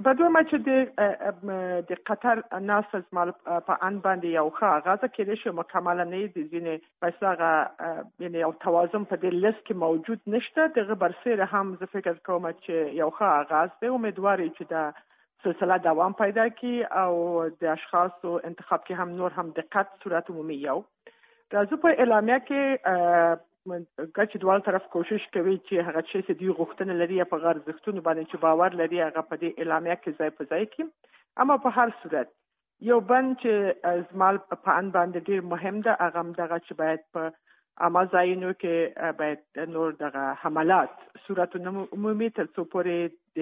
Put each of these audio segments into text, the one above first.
په دویمه چې د قطر ناست زما په ان باندې یو ښه اغازه کېدای شي مکمله نه د ځینې بس هغه یعنې یو توازن په دې لیست کې موجود نشته. دغه برسېره هم زه فکر کوم چې یو ښه اغاز دی. امیدوار یو چې دا سلسله دوام پیدا کړي او د اشخاصو انتخاب کې هم نور هم دقت صورت عمومي یو راځو په اعلامیه کې چې دواړه طرف کوشش کوي چې هغه څه چې دوی غوښتنه لري په غیر ارزښتونو باندې چې باور لري هغه په دې اعلامیه کې ځای په ځای کړي. اما په هر صورت یو بند چې زما په ان باندې ډېر مهم ده هغه هم دغه چې باید په عامه ځایونو کې باید نور دغه حملات صورت عمومي تر څو پورې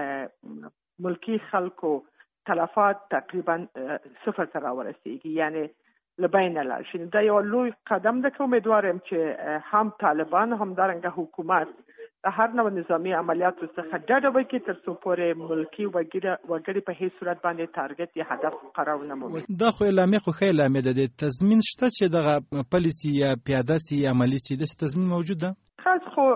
د ملکي خلکو تلفات تقریبا صفر ته راورسیږي، یعنی لبین لاړ شي. دا یو لوی قدم ده که امیدوارم چې هم طالبان هم همدارنګه حکومت د هر نوع نظامي عملیاتو څخه ډډه وکړي تر څو پورې ملکي وګړي په هیڅ صورت باندې ټارګت یا هدف قرار نه مومي. دا خو اعلامیه خو ښه اعلامیه ده. د تضمین شته چې دغه پالیسي یا پیاده سي یا عملي سي داسې تضمین موجود ده؟ خاص خو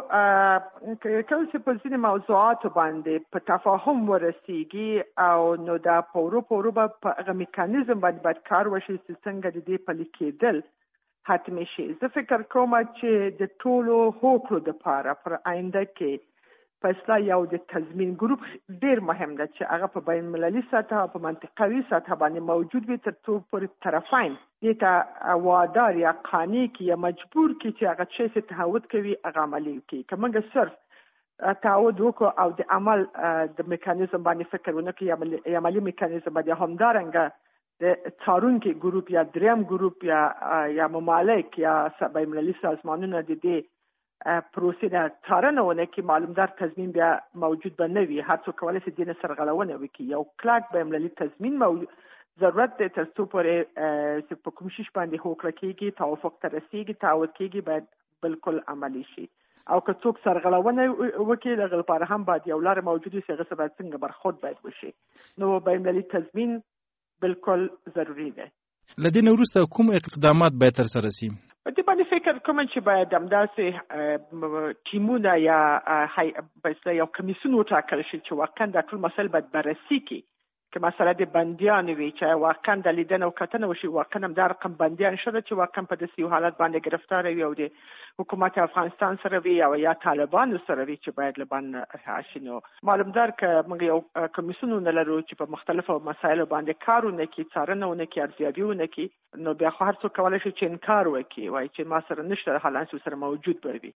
کله چې په ځینې موضوعاتو باندې په تفاهم ورسیږي او نو دا په اروپا په هغه میکانیزم باید کار وشي چې څنګه د دې پلي کېدل حتمي شي. زه فکر کوم چې د ټولو هوکړو دپاره پر آینده کې په اصطلاح یو د تضمین ګروپ ډېر مهم ده چې هغه په بین المللي سطح او په منطقوي سطح باندې موجود وي تر څو پورې طرفین دې ته وادار یا قانع کړي یا مجبور کړي چې هغه څه چې تعهد کوي هغه عملي کړي. که موږ صرف تعهد وکړو او د عمل د میکانیزم باندې فکر ونه کړو یا عملي میکانیزم باندې همدارنګه د څارونکي ګروپ یا دریم ګروپ یا ممالک یا بین المللي سازمانونه د دې پروسې نه څارنه ونه کړي معلومدار تضمین بیا موجود به نه وي. هر څوک کولی شي دې نه سرغړونه وکړي. یو کلک بین المللي تضمین ضرورت دی تر څو پورې چې په کوم شي باندې هوکړه کېږي توافق ته رسېږي تعهد کېږي باید بالکل عملي شي. او که څوک سرغړونه وکړي د هغه لپاره هم باید یو لاره موجود وي چې هغه سره باید څنګه برخورد باید وشي. نو بین المللي تضمین بالکل ضروري دی. له دې نه وروسته کوم اقدامات باید ترسره شي؟ په دې باندې فکر کوم چې باید همداسې ټیمونه یا یو کمیسیون وټاکل شي چې واقعا دا ټول مسایل باید بررسي کړي. که مسله د بندیانو وي چې واقعا د لیدنه او کتنه وشي واقعا هم دا رقم بندیان شته چې واقعا په داسې یو حالت باندې ګرفتار وي او د حکومت افغانستان سره وي او یا طالبانو سره وي چې باید له بند رها شي. نو معلومدار که موږ یو کمیسیون ونه لرو چې په مختلفو مسایلو باندې کار ونه کړي څارنه ونه کړي ارزیابي ونه کړي نو بیا خو هر څوک کولی شي چې انکار وکړي وایي چې ما سره نشته حالانکه سره موجود به وي.